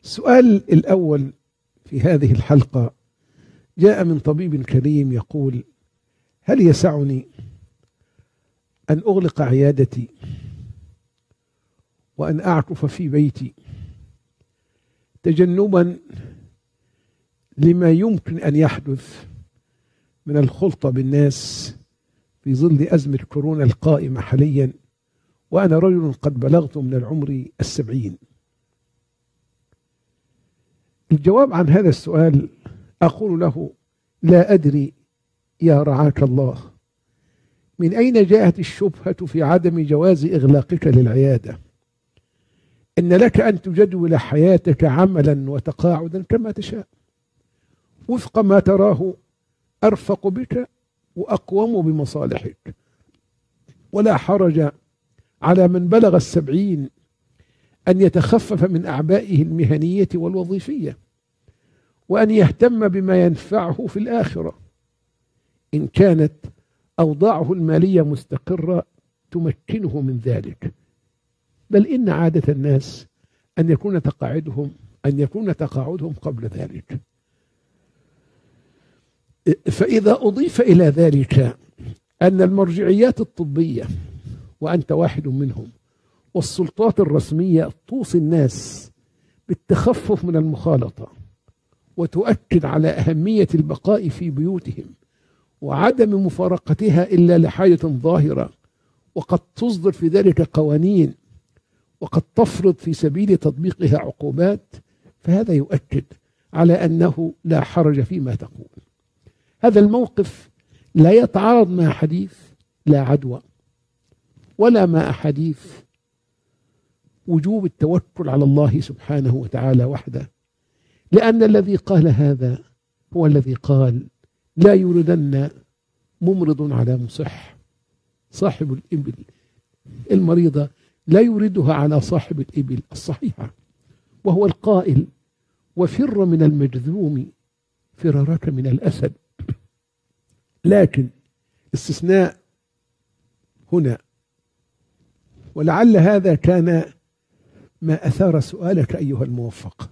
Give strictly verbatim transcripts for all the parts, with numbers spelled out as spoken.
السؤال الأول في هذه الحلقة جاء من طبيب كريم يقول: هل يسعني أن أغلق عيادتي وأن أعكف في بيتي تجنبا لما يمكن أن يحدث من الخلطة بالناس في ظل أزمة كورونا القائمة حاليا، وأنا رجل قد بلغت من العمر السبعين؟ الجواب عن هذا السؤال أقول له: لا أدري يا رعاك الله، من أين جاءت الشبهة في عدم جواز إغلاقك للعيادة؟ إن لك أن تجدول حياتك عملا وتقاعدا كما تشاء وفق ما تراه أرفق بك وأقوم بمصالحك، ولا حرج على من بلغ السبعين أن يتخفف من أعبائه المهنية والوظيفية، وأن يهتم بما ينفعه في الآخرة إن كانت أوضاعه المالية مستقرة تمكنه من ذلك. بل إن عادة الناس أن يكون تقاعدهم أن يكون تقاعدهم قبل ذلك. فإذا أضيف إلى ذلك أن المرجعيات الطبية، وأنت واحد منهم، والسلطات الرسمية توصي الناس بالتخفف من المخالطة وتؤكد على أهمية البقاء في بيوتهم وعدم مفارقتها إلا لحاجة ظاهرة، وقد تصدر في ذلك قوانين وقد تفرض في سبيل تطبيقها عقوبات، فهذا يؤكد على أنه لا حرج فيما تقول. هذا الموقف لا يتعارض مع حديث لا عدوى ولا مع حديث وجوب التوكل على الله سبحانه وتعالى وحده، لأن الذي قال هذا هو الذي قال: لا يردن ممرض على مصح. صاحب الإبل المريضة لا يردها على صاحب الإبل الصحيحة، وهو القائل: وفر من المجذوم فرارك من الأسد. لكن استثناء هنا، ولعل هذا كان ما أثار سؤالك أيها الموفق،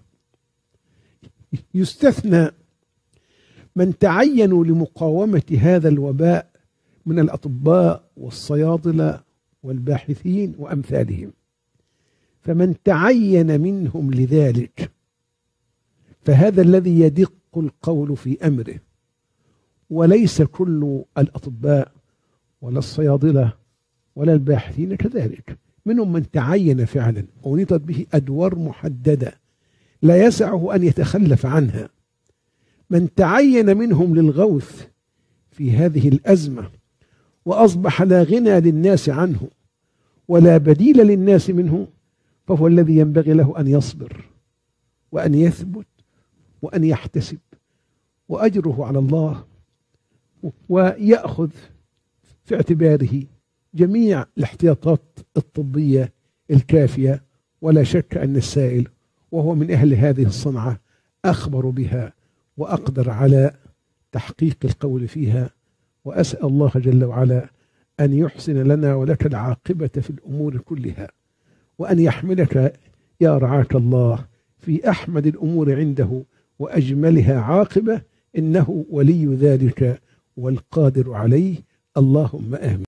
يستثنى من تعينوا لمقاومة هذا الوباء من الأطباء والصيادلة والباحثين وأمثالهم، فمن تعين منهم لذلك فهذا الذي يدق القول في أمره، وليس كل الأطباء ولا الصيادلة ولا الباحثين كذلك. منهم من تعين فعلا ونطت به أدوار محددة لا يسعه أن يتخلف عنها. من تعين منهم للغوث في هذه الأزمة وأصبح لا غنى للناس عنه ولا بديل للناس منه، فهو الذي ينبغي له أن يصبر وأن يثبت وأن يحتسب، وأجره على الله، ويأخذ في اعتباره جميع الاحتياطات الطبية الكافية. ولا شك أن السائل وهو من أهل هذه الصنعة أخبر بها وأقدر على تحقيق القول فيها، وأسأل الله جل وعلا أن يحسن لنا ولك العاقبة في الأمور كلها، وأن يحملك يا رعاك الله في أحمد الأمور عنده وأجملها عاقبة، إنه ولي ذلك والقادر عليه. اللهم آمين.